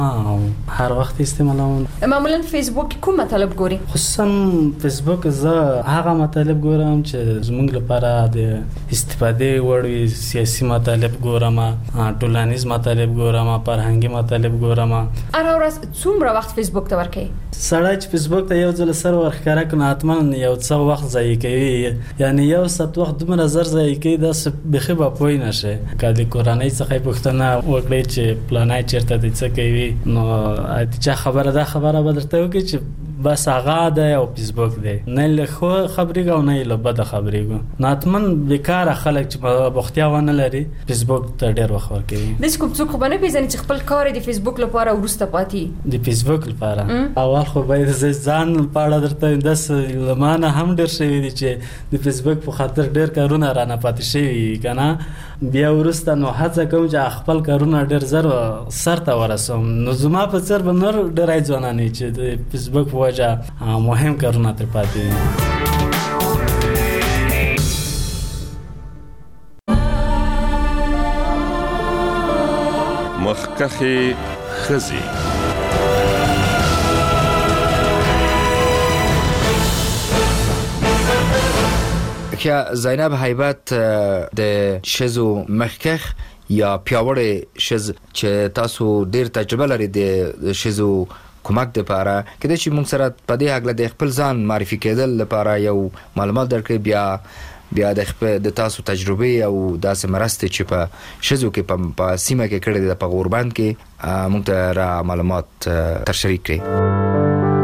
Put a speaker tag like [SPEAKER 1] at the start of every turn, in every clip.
[SPEAKER 1] هر وخت استعمالوم.
[SPEAKER 2] معمولا فیسبوک کوم مطلب ګوري؟
[SPEAKER 1] خصوصا فیسبوک زه هغه مطلب ګورم چې زموږ لپاره د استفادې وړ وي. سیاسي مطلب ګورم، ټولنیز مطلب ګورم، فرهنګي مطلب ګورم.
[SPEAKER 2] هر ورځ څومره وخت فیسبوک ته ورکوي؟
[SPEAKER 1] سړی چې فیسبوک ته یو ځل سر ورښکاره کړي نو حتما یو څه وخت ضایع کوي. یعنی یو ساعت وخت دومره زر ضایع کوي داسې بیخي به پوه نه شي. که د کورنۍ څخه یې پوښتنه وکړئ چې پلانی چېرته دی څه کوي، نو چا خبره دا خبره به درته وکړي چې بس هغه دی او فیسبوک دی. نه له ښو خبرېږو او نه له بده خبرېږو. نو حتما بیکاره خلک چې بوختیا ونه لري فیسبوک ته ډېر وخت ورکوي.
[SPEAKER 2] داسې کوم څوک خو به نه پېژني چې خپل کار یې د فیسبوک لپاره وروسته پاتې؟
[SPEAKER 1] د فیسبوک لپاره اول خو باید ځان په اړه درته داسې له ما نه هم ډېر شوي دي چې د فیسبوک په خاطر ډېر کارونه رانه پاتې شوي که نه. بیا وروسته نو هڅه کوم چې خپل کارونه ډېر زر سر ته ورسوم. نو زما په څېر به نور ډېری ځوانان وي چې د فیسبوک په وجه مهم کارونه ترې پاتې دي.
[SPEAKER 3] مخکخې ښځې.
[SPEAKER 4] زینب هیبت د شزو مخکخ یا پیاوړې شز چې تاسو ډیر تجربه لري د شزو کومک لپاره کله چې موږ سره په دې حق له خپل ځان معرفي کېدل لپاره یو معلومات درکړي بیا د تاسو تجربه او داسې مرسته چې په شزو کې په سیمه کې کړې ده په غوربند کې موږ ته را معلومات تر شریک کړئ.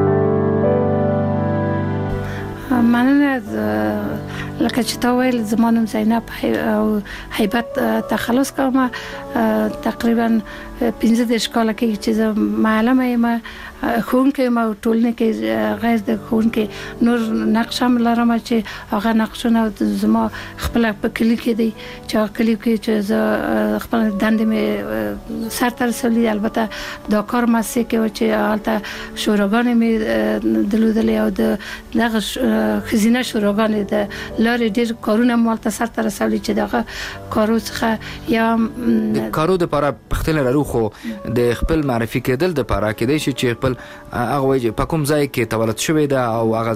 [SPEAKER 5] مننه. لکه چې تا ویل زما نوم زینب او هیبت تخلص کوم. تقریبا 15 کاله کې چې زه معلمه یم، ښوونکې یم او ټولنې کې غیر د ښوونکې نور نقش هم لرم چې هغه نقشونه زما خپل په کلي کې دي چې هغه کلي کې چې زه خپل دندې مې سر ته رسولي. البته دا کار ماسې کې و چې هلته شوراګانې مې درلودلې او دغه ښځینه شوراګانې د لارې ډېر کارونه مې هلته سر ته رسولي چې دغه کارو څخه یا
[SPEAKER 4] د کارو دپاره پوښتنه لرو خو د خپل معرفي کېدل دپاره کېدای شي چې خپل هغه وایي په کوم ځای کې تولد شوی ده او هغه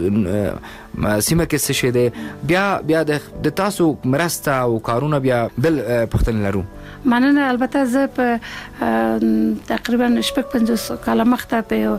[SPEAKER 4] سیمه کې څه شی دی. بیا د تاسو مرسته او کارونه بیا بل پوښتنې لرو.
[SPEAKER 5] مننه. البته زه په تقریبا 50 کاله مخته په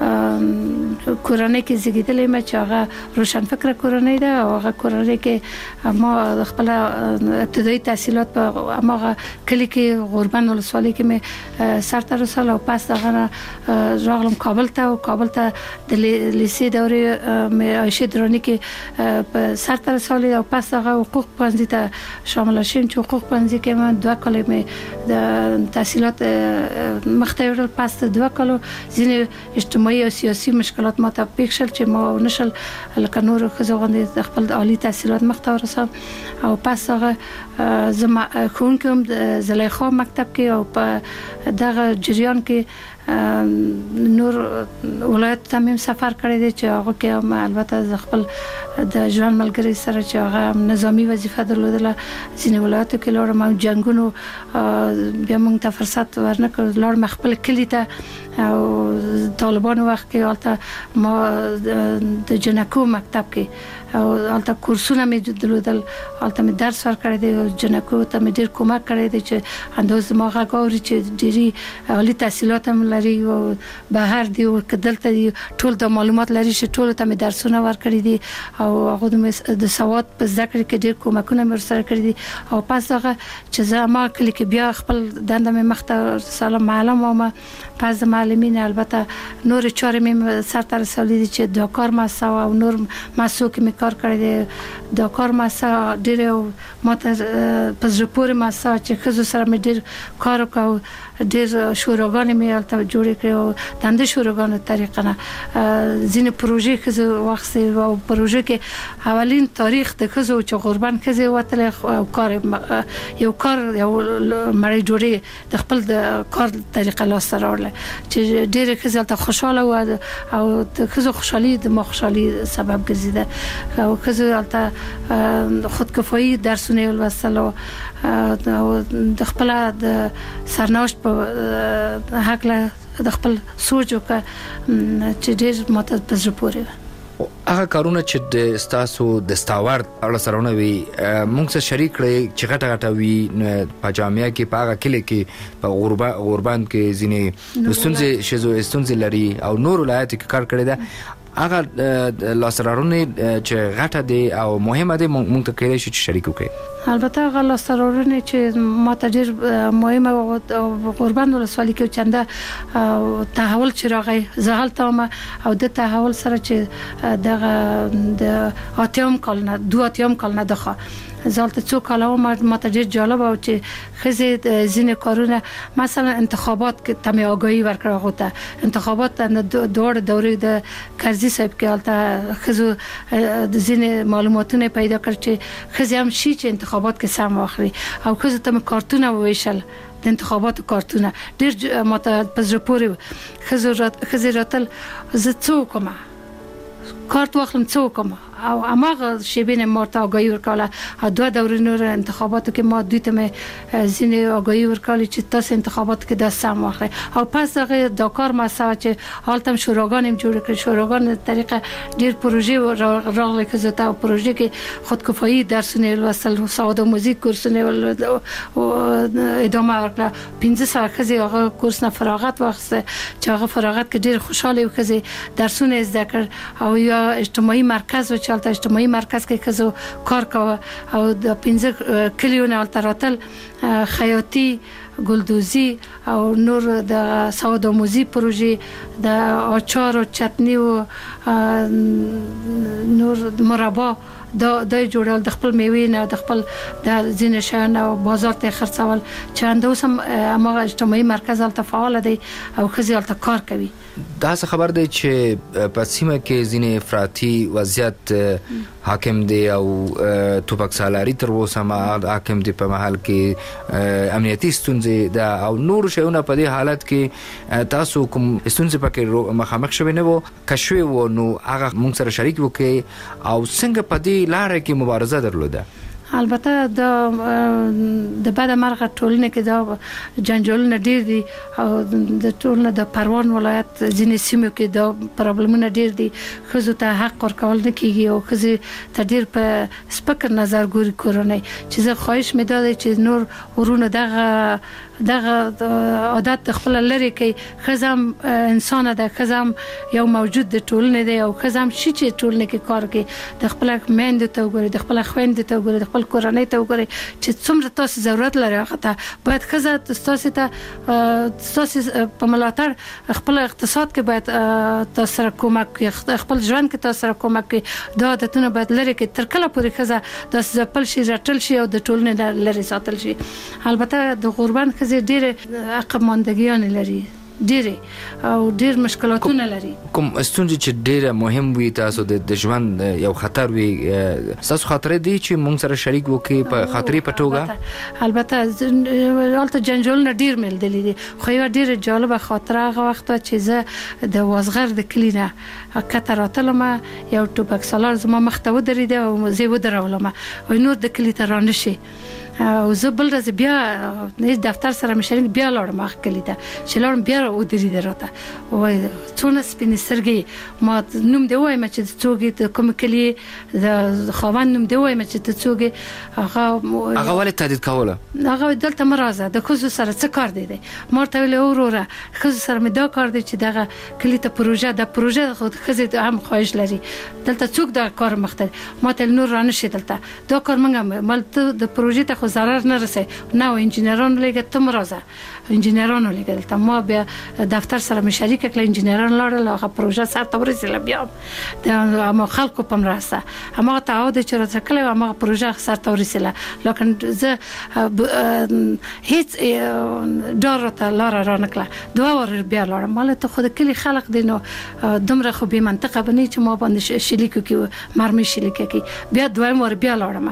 [SPEAKER 5] کورنۍ کې زیږیدلې یم چې هغه روشنفکره کورنۍ ده او هغه کورنۍ کې ما خپل ابتدایي تحصیلات په هغه کلی کې غوربند ولسوالۍ کې مې سر ته رسول او پس هغه راغلم کابل ته او کابل ته د لیسې دورې مې عایشه درانی کې په سر ته رسول او پس هغه حقوق پوهنځي ته شامل شوم چې حقوق پوهنځي کې ما 2 کاله مې د تحصیلات مخته وړل. پس 2 کالو ځینې اجتماعي او سیاسي مشکلات ما ته پیښ شول چې ما نشل لکه نور ښځو غوندې خپل عالی تحصیلات مخته ورسوم او پس هغه زما ښوونکې د زلیخا مکتب کې او په دغه جریان کې نور ولایت ته مې سفر کړی دی چې هغه کې هم البته خپل د ژوند ملګری سره چې هغه نظامی وظیفه درلودله ځینې ولایتو کې لاړم او جنګونو بیا موږ ته فرصت ورنکړ. لاړم خپل کلي ته او طالبانو وخت کې هلته ما د جنکو مکتب کې او هلته کورسونه مې درلودل، هلته مې درس ورکړی دی او جنکو ته مې ډېر کمک کړی دی چې انداز ما غږ اوري چې ډېرې عالي تحصیلات هم لري او بهر دی او که دلته دی ټول د معلومات لري چې ټولو ته مې درسونه ورکړي دي او هغه د سواد په زده کړې کې ډېر کومکونه مې ورسره کړي دي. او پس هغه چې زه ما کلي کې بیا خپل دنده مې مخته سلام معلم وم. پس د معلمین البته نور چارې مې سر ته رسولي دي چې دا کار ماسه او نور ماسو کې مې کار کړی دی. دا کار ماسه ډېر ما ته په زړه پورې ماسه چې ښځو سره مې ډېر کار وکړ. ډېر شوراګانې مې هلته جوړې کړې او دنده شوراګانو طریقه نه ځینې پروژې ښځو واخیستې او پروژې کې اولین تاریخ د ښځو چې غوربند ښځې وتلې او کار یو مړۍ جوړې د خپل د کار طریقه لاسته راوړله چې ډېرې ښځې هلته خوشحاله وو او د ښځو خوشحالي د ما خوشحالي سبب ګرځېده. او خزو البته خودکفایی درسونه ولوستل او د خپل د سرنوشت په حق له د خپل سوچ وکړه چې ډېر ماته په زړه پورې
[SPEAKER 4] هغه کارونه چې د ستاسو د ستاور اړه سره وي موږ سره شریک کړئ چې غټه وي په جامعه کې په هغه کلی کې په غوربند کې ځینې ستونزې لري او نور ولایت کې کار کړی ده هغه لاسرارونه چې غټه دي او مهمه دي موږ ته کېدای شي چې شریک وکړي
[SPEAKER 5] البته هغه لاسرارونه چې ماته ډېر مهمه او غوربند ولسوالۍ کې چنده تحول چې راغی زغل تام او د تحول سره چې د اتم کال نه دوه اتم کال نه دغه زالت څو کاله ماته ډېر جالب او چې خزه زین کارونه مثلا انتخابات کې تمه آگاهی ورکړه غوته انتخابات د دوره د کرزی صاحب کې البته خزو د زین معلوماتونه پیدا کړ چې خزه هم شي چې انتخابات کې سم واخلي او خزه تم کارتونه ویشل د انتخابات کارتونه ډېر ماته پزره پوري خزه راتل زه څو کومه کارت واخلم څو کومه او اماغه شیبین مارتا آگاهی ورکاله دوه دوره نور انتخاباتو که ما دویتم زین آگاهی ورکاله چه تاس انتخابات که دست هم واخله او پس داغه داکار مسا چه حالتم شوراگانیم جوړ کړ شوراگان طریقه ډیر پروژه راغله که زتا او پروژه که خودکفایی درسونه وصل سواد و موزیک کورسونه ادامه ورکړه 15 خزي هغه کورس نه فراغت واخسته چې هغه فراغت کې ډیر خوشاله وکړي درسونه زده کړ او یا اجتماعي مرکز چالت اجتماعي مرکز کې کزو کار کاوه او د 15 کلیونه التراتل خیاطی گلدوزی او نور د سواد آموزی پروژه د آچار و چتنی و نور مربا دا جوړول د خپل میوې نه د خپل د زین شان او بازار ته خرڅول چند اوسم ما اجتماعي مرکز الته فعال دی او خزي الته کار کوي
[SPEAKER 4] دا څه خبر دی چې په سیمه کې ځینې افراطي وضعیت حاکم دی او توپک سالاري تر اوسه حاکم دی په محل کې امنیتي ستونزې دا او نور شیونه په دې حالت کې تاسو کوم ستونزې پکې مخامخ شوي نه وو کښوي وو نو هغه موږ سره شریک وکړي او څنګه په دې لاره کې مبارزه درلوده
[SPEAKER 5] البته د بعد مرغه ټولنه کې دا جنجالونه ډیر دي او د ټولنه د پروان ولایت ځینې سیمو کې دا پرابلمونه ډیر دي خزو ته حق ورکول نه کیږي او خزي ته ډیر په سپک نظر ګوري کورونه چې زه خواهش مې داده چې نور ورونه دغه عادت خپل لري کې خزم انسان ده خزم یو موجود د ټولنه دی او خزم شي چې ټولنه کې کار کوي د خپل مند ته وګوري د خپل خويند ته وګوري د خپل کورنۍ ته وګوري چې څومره تاسو ضرورت لري هغه ته باید خزه تاسو ته په ملاتړ خپل اقتصاد کې باید تاسو سره کومک کوي خپل ژوند کې تاسو سره کومک کوي دا عادتونه باید لري کې تر کله پورې خزه تاسو خپل شي رټل شي او د ټولنې لري ساتل شي البته د غربان خزه ډېر عقب ماندګیان لري ډېر او ډېر مشکلاتونه لري
[SPEAKER 4] کوم ستونزې چې ډېر مهم وي تاسو د ژوند یو خطر وي تاسو خاطر دي چې موږ سره شریک وکړي په خاطرې په توګه
[SPEAKER 5] البته البته جنجالونه ډېر مل دي خو یو ډېر جالب خاطره هغه وخت چې زه د وازغر د کلینه کتراتلم یو ټوپک سالار زما مخته ودرېده او زه ودرولم او نور د کلی ته رانشي او زه بل ورځ بیا نه دفتر سره مشرین بیا لاړم اخ کلی ته چې لاړم بیا ودرې دراته وای څونه سپینې سرګي ما نوم دی وایم چې څوګي ته کوم کلی د خوان نوم دی وایم چې ته څوګي
[SPEAKER 4] هغه ولې تهدید کوله
[SPEAKER 5] هغه دلته مرزه د خو سره څه کار دی مرته ویل اوروره خو سره مې دا کار دی چې دغه کلی ته پروژه خو خزه هم خواهش لري دلته څوک دا کار مخته ما ته نور رانه شي دلته دا کار منګم مل د پروژه ته خو ضرر نه رسي نو انجینرانو لګه تم راځه انجینرانو لګه دلته ما بیا دفتر سره مشارکه کله انجینران لاړل هغه پروژه سره تورسله بیا د ما خلکو په مرسته اما تعهد چې راځه کله ما پروژه سره تورسله لکه زه هیڅ ډارته لار را نکله دوه ور بیا لاړم مال ته خود کلی خلق دینو دمره خو به منطقه بنی چې ما باندې شلیکو کې مرمي شلیکه کې بیا دویم ور بیا لاړم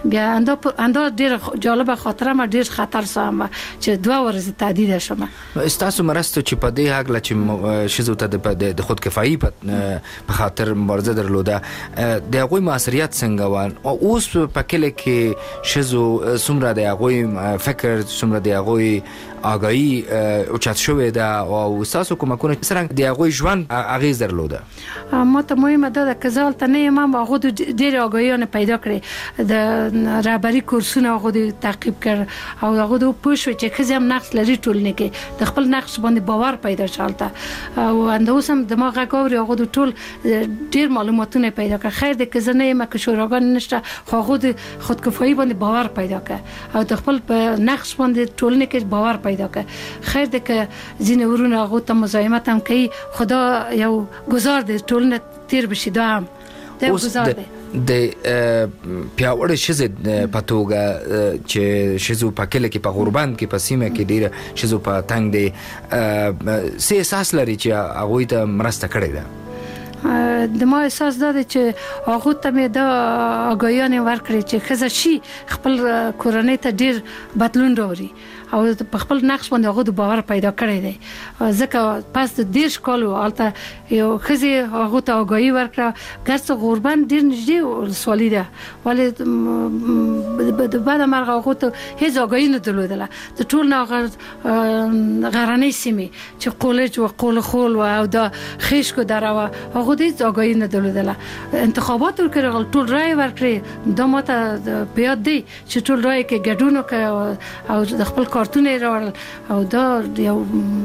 [SPEAKER 5] بیا انده ډیر جالبه خاطره ما ډیر خطر سم چې 2 ورځې تعدید شوم.
[SPEAKER 4] استاسو مرسته چې په دې حق چې شزو ته د خود کفایي په خاطر مبارزه درلوده د هغوی مسؤلیت څنګه وان او اوس په کله کې شزو څومره د هغوی فکر څومره د هغوی آگاهی اوچت شوې ده او تاسو کومکونه څنګه د هغوی ژوند اغیز درلوده؟
[SPEAKER 5] ما ته مهمه ده که زال ته نه ما هغه ډېر آگاهیونه پیدا کړې د رهبری کورسونه هغه تعقیب کړ او هغه پوه شو چې خزم نقش لري ټولنه کې د خپل نقش باندې باور پیدا شالته او اندوسم دماغ غاوري هغه ټول ډېر معلوماتونه پیدا کړ. خیر د که زنه ما که شوراګان نشته خو هغه خودکفایي باندې باور پیدا کړ او د خپل نقش باندې ټولنه کې باور پیدا کړ. خیر د که ځینې ورونه هغه ته مزاحمت هم کوي خدا یو گزار دې ټولنه تیر بشي دا هم د گزار دی
[SPEAKER 4] د پیاوړ شزه پتوګه چې شزو پکله کې په غربان کې په سیمه کې ډیره شزو په تنگ دی سي اساس لري چې هغه ته مرسته کړې ده.
[SPEAKER 5] د ما احساس ده چې هغه ته مې د آگاهیانه ورکړي چې خزه شي خپل کورنۍ ته ډیر بدلون راوړي او په خپل نقش باندې هغه د باور پیدا کړی دی ځکه پس د 10 کالو البته یو خزه هغه ته آگاهی ورکړه ګرځ غربان ډیر نږدې سوالی ده ولی د بعد مرغه هغه ته هیڅ آگاهی نه درلودله د ټول نه غرانې سیمه چې کالج او قول خول او د خیشکو دروا هغه د آگاهی نه درلودله انتخابات ورکړل ټول رائے ورکړي د ماته پیاد دی چې ټول رائے کې ګډون او د خپل کارتونه راول او دا یو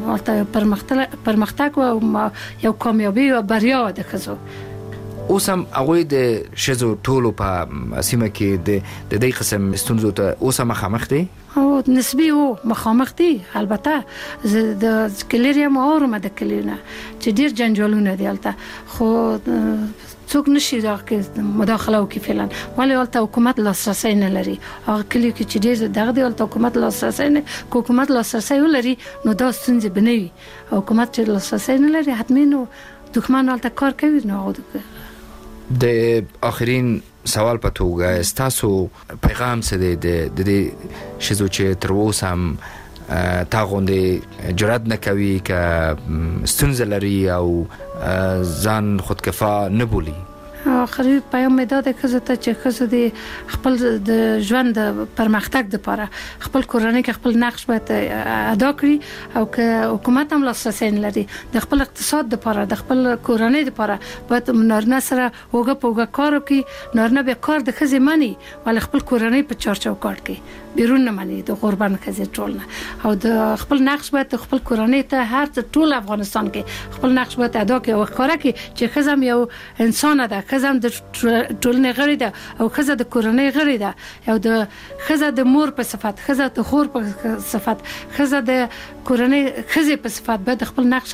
[SPEAKER 5] پرمختګ او یو کامیابی او بریا ده خزو.
[SPEAKER 4] اوسم هغه د شزو ټولو په سیمه کې د دې قسم ستونزو ته اوسم مخامخ دي
[SPEAKER 5] او نسبی او مخامخ دي البته د کلیریم اورمه د کلینا چې ډیر جنجالونه دي البته خو څوک نشي راکې مداخله وکړي فعلا ولی ولته حکومت لاسرسي نه لري هغه کلی کې چې ډیر دغه دی ولته حکومت لاسرسي نه حکومت لاسرسي ولري نو دا ستونزې بنوي حکومت چې لاسرسي نه لري حتمی نو دښمن ولته کار کوي نو
[SPEAKER 4] د اخرین سوال په توګه تاسو پیغام څه دی د شزو چې تر اوسه هم تا غونډه جرأت نه کوي که ستونزه لري او ځان خودکفا نه بولي؟
[SPEAKER 5] آخري پیام مې دا د خزه ته چې خزه د خپل د ژوند د پرمختګ لپاره خپل کورنۍ کې خپل نقش باید ادا کړي او که حکومت هم لاسرسي لري د خپل اقتصاد لپاره د خپل کورنۍ لپاره باید نارینه سره وګه پوګه کار وکړي نارینه به کار د خزه مني ول خپل کورنۍ په چارچو کار کوي بیرون نه مني د قربان خزه ټولنه او د خپل نقش باید خپل کورنۍ ته هر ټول افغانستان کې خپل نقش باید ادا کړي او ښکارا کړي چې خزه یو انسان ده خزم د ټولنې غړي ده او خزه د کورنۍ غړي ده او د خزه د مور په صفت خزه د خور په صفت خزه د کورنۍ خزه په صفت باید خپل نقش